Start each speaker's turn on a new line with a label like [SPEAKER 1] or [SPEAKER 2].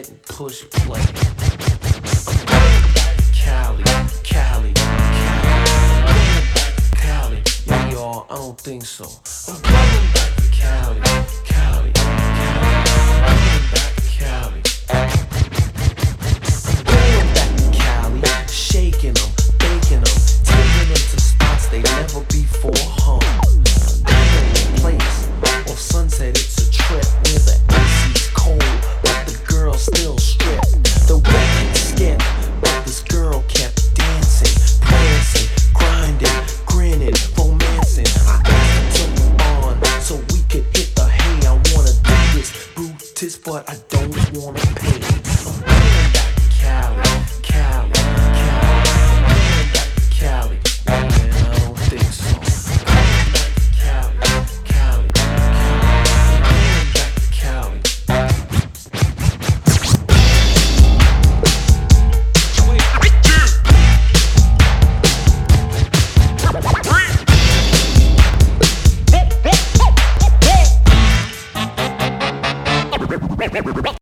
[SPEAKER 1] ahead and push play. I'm going back to Cali, Cali, Cali. Cali, yeah, y'all, I don't think so. I'm going back to Cali, Cali, Cali. I'm going back to Cali. I'm going back to Cali, shaking them, baking them, taking them to spots they never before hung. A place off Sunset, it's a trip where the AC's cold, but the girl still stripped. The record skipped, but this girl kept dancing, prancing, grinding, grinning, romancing. I asked her to move on so we could hit the hay. I wanna do this Brutus, but I don't wanna pay.